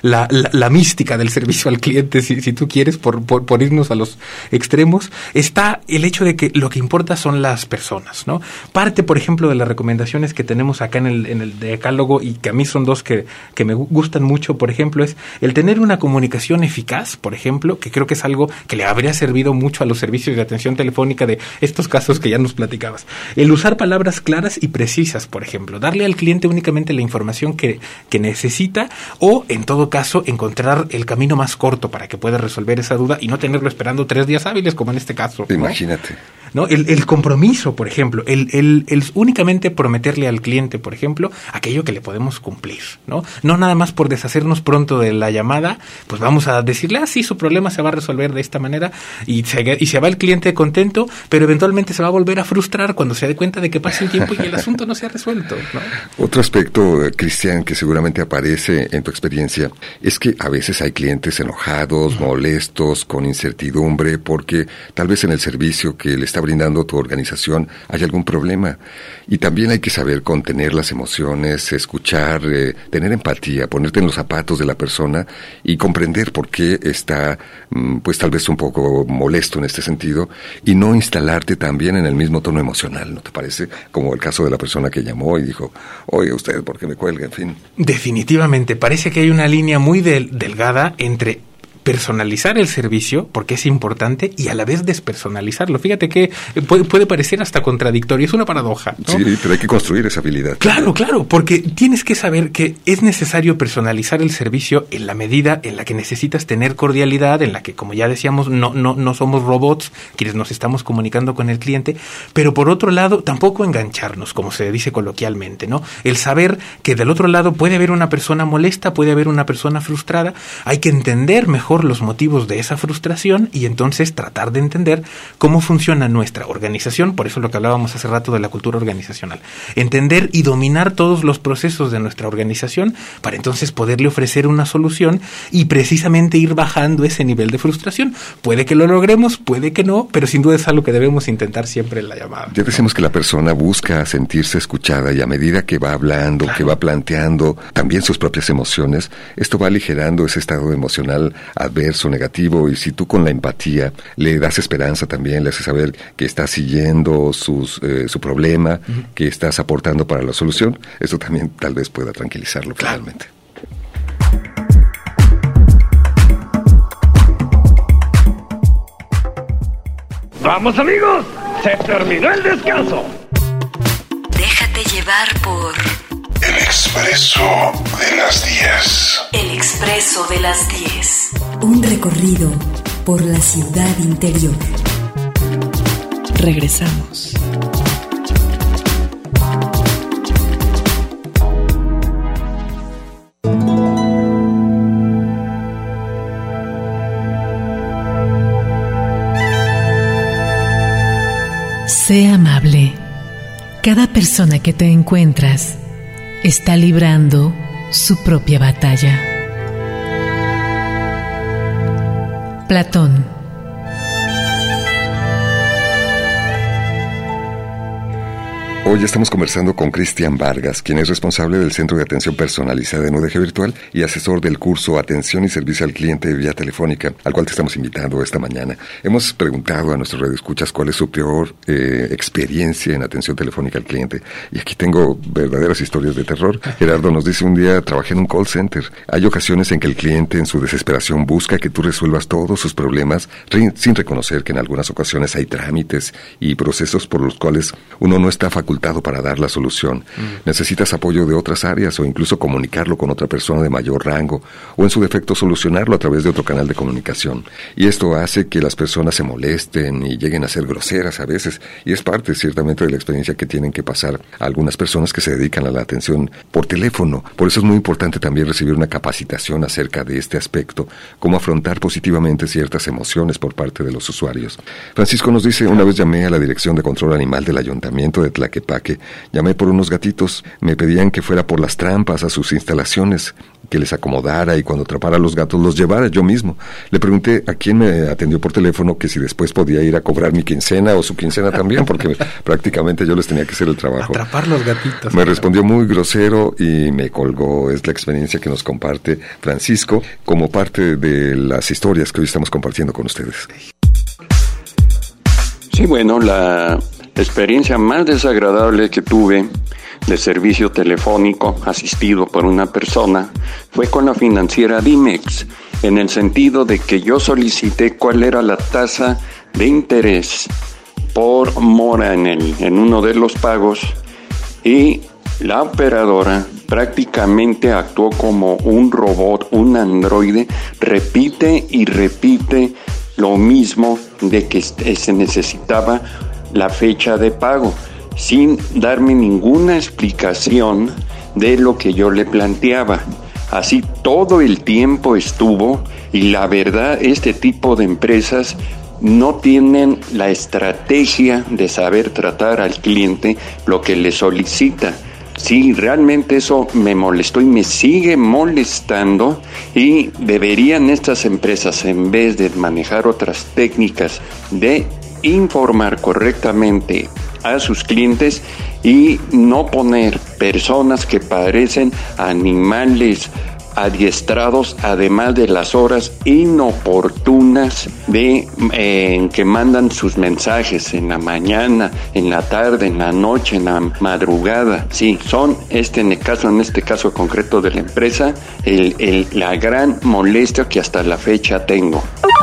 la mística del servicio al cliente, si tú quieres, por irnos a los extremos, está el hecho de que lo que importa son las personas, ¿no? Parte, por ejemplo, de las recomendaciones que tenemos acá en el decálogo, y que a mí son dos que me gustan mucho, por ejemplo, es el tener una comunicación eficaz, por ejemplo, que creo que es algo que le habría servido mucho a los servicios de atención telefónica de estos casos que ya nos platicabas. El usar palabras claras y precisas, por ejemplo, darle al cliente únicamente la información que necesita, o en todo caso encontrar el camino más corto para que pueda resolver esa duda y no tenerlo esperando 3 días hábiles como en este caso, ¿no? Imagínate. ¿No? El compromiso, por ejemplo, el únicamente prometerle al cliente, por ejemplo, aquello que le podemos cumplir, ¿no? No nada más por deshacernos pronto de la llamada, pues vamos a decirle, sí, su problema se va a resolver de esta manera, y se va el cliente contento, pero eventualmente se va a volver a frustrar cuando se dé cuenta de que pasa el tiempo y el asunto no se ha resuelto, ¿no? Otro aspecto, Cristian, que seguramente aparece en tu experiencia, es que a veces hay clientes enojados, molestos, con incertidumbre, porque tal vez en el servicio que le está brindando tu organización hay algún problema. Y también hay que saber contener las emociones, escuchar, tener empatía, ponerte en los zapatos de la persona y comprender por qué está, pues tal vez un poco molesto en este sentido, y no instalarte también en el mismo tono emocional, ¿no te parece? Como el caso de la persona que llamó y dijo, oye, usted, ¿por qué me cuelga? En fin. Definitivamente, parece que hay una línea muy delgada entre personalizar el servicio, porque es importante, y a la vez despersonalizarlo. Fíjate que puede parecer hasta contradictorio, es una paradoja, ¿no? Sí, pero hay que construir esa habilidad. Claro, porque tienes que saber que es necesario personalizar el servicio en la medida en la que necesitas tener cordialidad, en la que, como ya decíamos, no somos robots quienes nos estamos comunicando con el cliente, pero por otro lado, tampoco engancharnos, como se dice coloquialmente, ¿no? El saber que del otro lado puede haber una persona molesta, puede haber una persona frustrada, hay que entender mejor los motivos de esa frustración y entonces tratar de entender cómo funciona nuestra organización, por eso lo que hablábamos hace rato de la cultura organizacional, entender y dominar todos los procesos de nuestra organización para entonces poderle ofrecer una solución y precisamente ir bajando ese nivel de frustración. Puede que lo logremos, puede que no, pero sin duda es algo que debemos intentar siempre en la llamada. Ya decimos que la persona busca sentirse escuchada y a medida que va hablando, claro, que va planteando también sus propias emociones, esto va aligerando ese estado emocional adverso, negativo, y si tú con la empatía le das esperanza también, le haces saber que estás siguiendo su problema, que estás aportando para la solución, eso también tal vez pueda tranquilizarlo, claro, finalmente. ¡Vamos, amigos! ¡Se terminó el descanso! Déjate llevar por... El Expreso de las 10. El Expreso de las 10. Un recorrido por la ciudad interior. Regresamos. Sé amable. Cada persona que te encuentras está librando su propia batalla. Platón. Hoy estamos conversando con Cristian Vargas, quien es responsable del Centro de Atención Personalizada en UDG Virtual y asesor del curso Atención y Servicio al Cliente vía telefónica, al cual te estamos invitando esta mañana. Hemos preguntado a nuestros radioescuchas cuál es su peor experiencia en atención telefónica al cliente. Y aquí tengo verdaderas historias de terror. Gerardo nos dice: un día trabajé en un call center. Hay ocasiones en que el cliente en su desesperación busca que tú resuelvas todos sus problemas sin reconocer que en algunas ocasiones hay trámites y procesos por los cuales uno no está facultado resultado para dar la solución. Necesitas apoyo de otras áreas o incluso comunicarlo con otra persona de mayor rango o en su defecto solucionarlo a través de otro canal de comunicación. Y esto hace que las personas se molesten y lleguen a ser groseras a veces, y es parte ciertamente de la experiencia que tienen que pasar algunas personas que se dedican a la atención por teléfono. Por eso es muy importante también recibir una capacitación acerca de este aspecto, cómo afrontar positivamente ciertas emociones por parte de los usuarios. Francisco nos dice: una vez llamé a la Dirección de Control Animal del Ayuntamiento de Tlaquepaque, llamé por unos gatitos, me pedían que fuera por las trampas a sus instalaciones, que les acomodara y cuando atrapara a los gatos los llevara yo mismo. Le pregunté a quién me atendió por teléfono que si después podía ir a cobrar mi quincena o su quincena también, porque prácticamente yo les tenía que hacer el trabajo. Atrapar los gatitos. Me respondió muy grosero y me colgó. Es la experiencia que nos comparte Francisco como parte de las historias que hoy estamos compartiendo con ustedes. Sí, bueno, la experiencia más desagradable que tuve de servicio telefónico asistido por una persona fue con la financiera Dimex, en el sentido de que yo solicité cuál era la tasa de interés por mora en uno de los pagos, y la operadora prácticamente actuó como un robot, un androide, repite y repite lo mismo de que se necesitaba la fecha de pago, sin darme ninguna explicación de lo que yo le planteaba. Así todo el tiempo estuvo, y la verdad, este tipo de empresas no tienen la estrategia de saber tratar al cliente lo que le solicita. Sí, realmente eso me molestó y me sigue molestando, y deberían estas empresas, en vez de manejar otras técnicas de informar correctamente a sus clientes y no poner personas que parecen animales adiestrados, además de las horas inoportunas de que mandan sus mensajes en la mañana, en la tarde, en la noche, en la madrugada. Sí, son en este caso concreto de la empresa, la gran molestia que hasta la fecha tengo.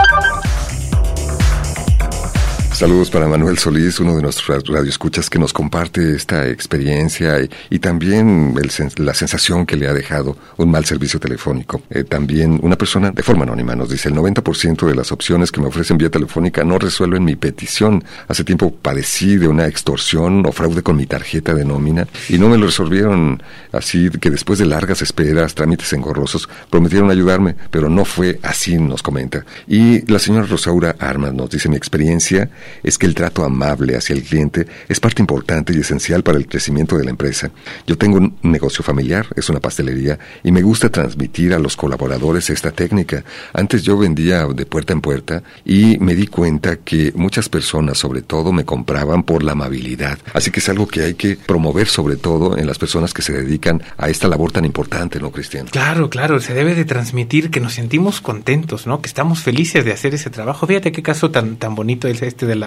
Saludos para Manuel Solís, uno de nuestros radioescuchas, que nos comparte esta experiencia y también la sensación que le ha dejado un mal servicio telefónico. También una persona de forma anónima nos dice: el 90% de las opciones que me ofrecen vía telefónica no resuelven mi petición. Hace tiempo padecí de una extorsión o fraude con mi tarjeta de nómina y no me lo resolvieron, así que después de largas esperas, trámites engorrosos, prometieron ayudarme, pero no fue así, nos comenta. Y la señora Rosaura Armas nos dice: mi experiencia es que el trato amable hacia el cliente es parte importante y esencial para el crecimiento de la empresa. Yo tengo un negocio familiar, es una pastelería, y me gusta transmitir a los colaboradores esta técnica. Antes yo vendía de puerta en puerta y me di cuenta que muchas personas, sobre todo, me compraban por la amabilidad. Así que es algo que hay que promover, sobre todo en las personas que se dedican a esta labor tan importante, ¿no, Cristian? Claro, se debe de transmitir que nos sentimos contentos, ¿no? Que estamos felices de hacer ese trabajo. Fíjate qué caso tan bonito es de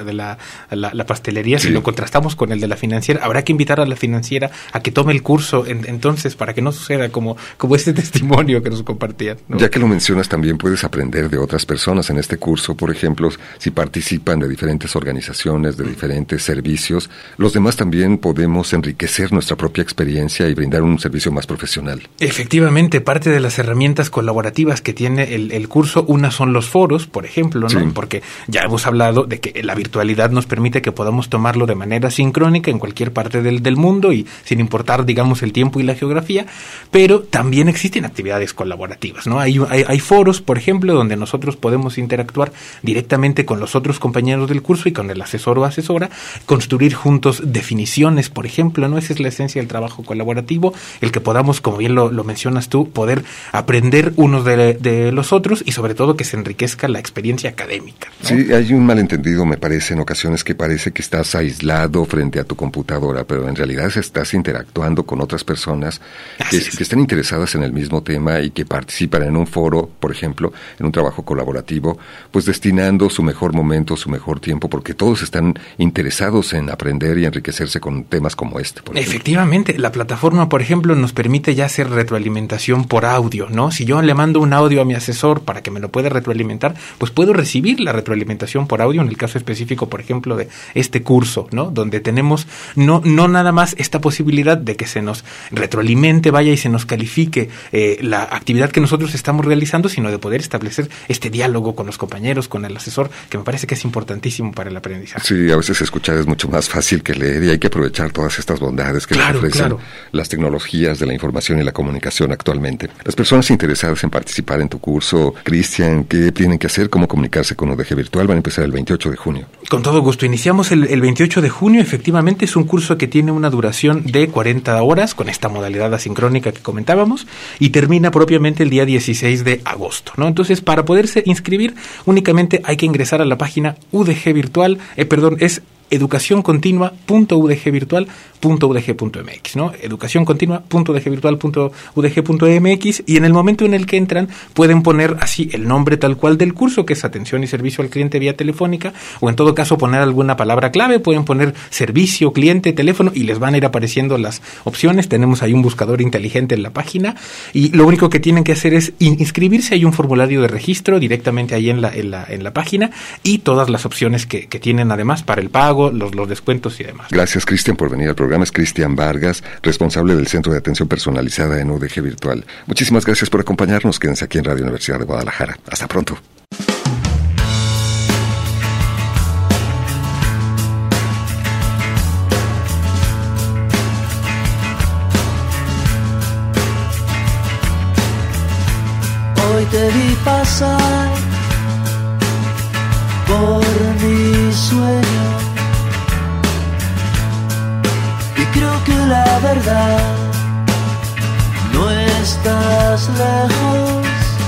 la pastelería. Sí. Si lo contrastamos con el de la financiera, habrá que invitar a la financiera a que tome el curso entonces, para que no suceda como ese testimonio que nos compartían, ¿no? Ya que lo mencionas, también puedes aprender de otras personas en este curso. Por ejemplo, si participan de diferentes organizaciones, de diferentes servicios, los demás también podemos enriquecer nuestra propia experiencia y brindar un servicio más profesional. Efectivamente, parte de las herramientas colaborativas que tiene el curso, una son los foros, por ejemplo, ¿no? Sí. Porque ya hemos hablado de que la virtualidad nos permite que podamos tomarlo de manera sincrónica en cualquier parte del mundo y sin importar, digamos, el tiempo y la geografía, pero también existen actividades colaborativas, ¿no? Hay foros, por ejemplo, donde nosotros podemos interactuar directamente con los otros compañeros del curso y con el asesor o asesora, construir juntos definiciones, por ejemplo, ¿no? Esa es la esencia del trabajo colaborativo, el que podamos, como bien lo mencionas tú, poder aprender unos de los otros y sobre todo que se enriquezca la experiencia académica, ¿no? Sí, hay un malentendido, me parece, en ocasiones, que parece que estás aislado frente a tu computadora, pero en realidad estás interactuando con otras personas que están interesadas en el mismo tema y que participan en un foro, por ejemplo, en un trabajo colaborativo, pues destinando su mejor momento, su mejor tiempo, porque todos están interesados en aprender y enriquecerse con temas como este. Efectivamente, la plataforma, por ejemplo, nos permite ya hacer retroalimentación por audio, ¿no? Si yo le mando un audio a mi asesor para que me lo pueda retroalimentar, pues puedo recibir la retroalimentación por audio, en el caso específico específico, por ejemplo, de este curso, ¿no? Donde tenemos no nada más esta posibilidad de que se nos retroalimente, vaya, y se nos califique la actividad que nosotros estamos realizando, sino de poder establecer este diálogo con los compañeros, con el asesor, que me parece que es importantísimo para el aprendizaje. Sí, a veces escuchar es mucho más fácil que leer y hay que aprovechar todas estas bondades que nos ofrecen las tecnologías de la información y la comunicación actualmente. Las personas interesadas en participar en tu curso, Cristian, ¿qué tienen que hacer? ¿Cómo comunicarse con UDG Virtual? Van a empezar el 28 de junio. Con todo gusto. Iniciamos el 28 de junio. Efectivamente, es un curso que tiene una duración de 40 horas, con esta modalidad asincrónica que comentábamos, y termina propiamente el día 16 de agosto, ¿no? Entonces, para poderse inscribir, únicamente hay que ingresar a la página UDG Virtual, es educacioncontinua.udgvirtual.udg.mx, ¿no? educacioncontinua.udgvirtual.udg.mx, y en el momento en el que entran pueden poner así el nombre tal cual del curso, que es atención y servicio al cliente vía telefónica, o en todo caso poner alguna palabra clave, pueden poner servicio, cliente, teléfono, y les van a ir apareciendo las opciones. Tenemos ahí un buscador inteligente en la página, y lo único que tienen que hacer es inscribirse. Hay un formulario de registro directamente ahí en la página, y todas las opciones que tienen además para el pago, los descuentos y demás. Gracias, Cristian, por venir al programa. Es Cristian Vargas, responsable del Centro de Atención Personalizada en UDG Virtual. Muchísimas gracias por acompañarnos. Quédense aquí en Radio Universidad de Guadalajara. Hasta pronto. Hoy te vi pasar por mi sueño, y creo que la verdad, no estás lejos.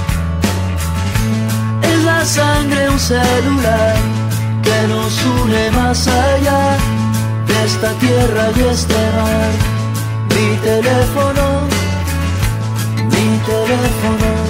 Es la sangre un celular que nos une más allá de esta tierra y este mar. Mi teléfono, mi teléfono.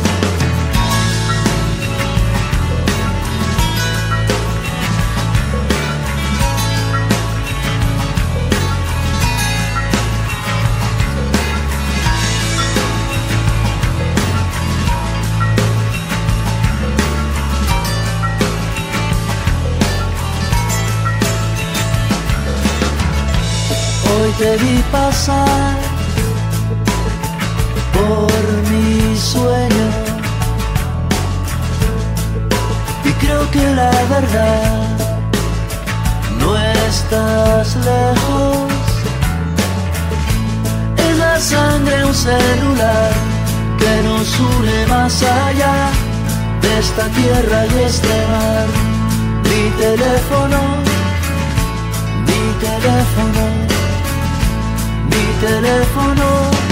Hoy te vi pasar por mi sueño, y creo que la verdad, no estás lejos. Es la sangre un celular que nos une más allá de esta tierra y este mar. Mi teléfono, mi teléfono, mi teléfono.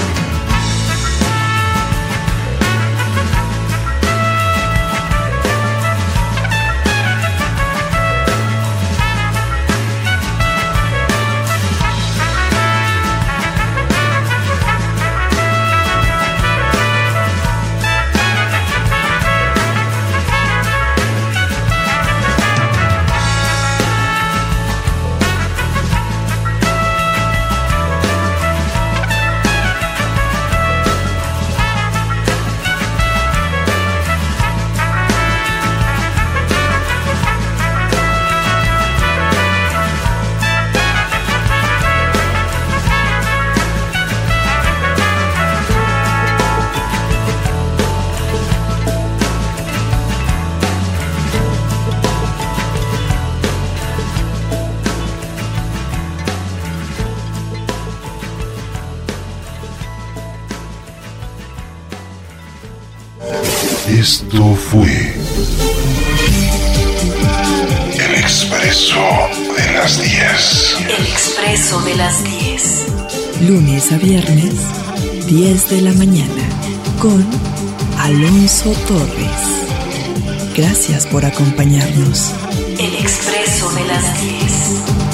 Esto fue El Expreso de las 10. El Expreso de las 10. Lunes a viernes, 10 de la mañana, con Alonso Torres. Gracias por acompañarnos. El Expreso de las 10.